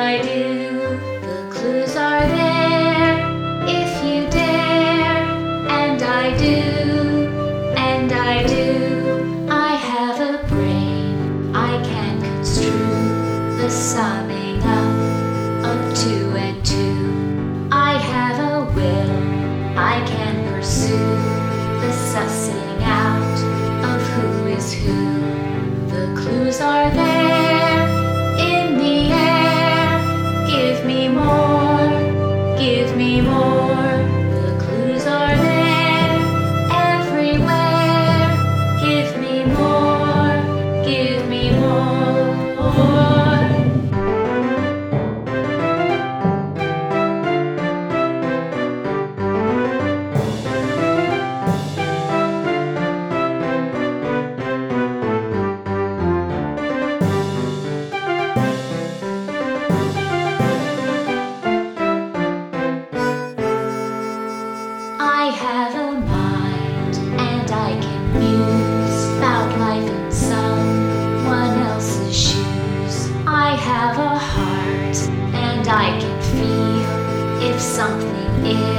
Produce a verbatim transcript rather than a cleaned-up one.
I do. The clues are there if you dare. And I do, and I do. I have a brain, I can construe the summing up of two and two. I have a will, I can pursue the sussing out of who is who. The clues are there in the air. Give me more, give me more. The clues are there everywhere. Give me more, give me more. I have a mind, and I can muse about life in someone else's shoes. I have a heart, and I can feel if something is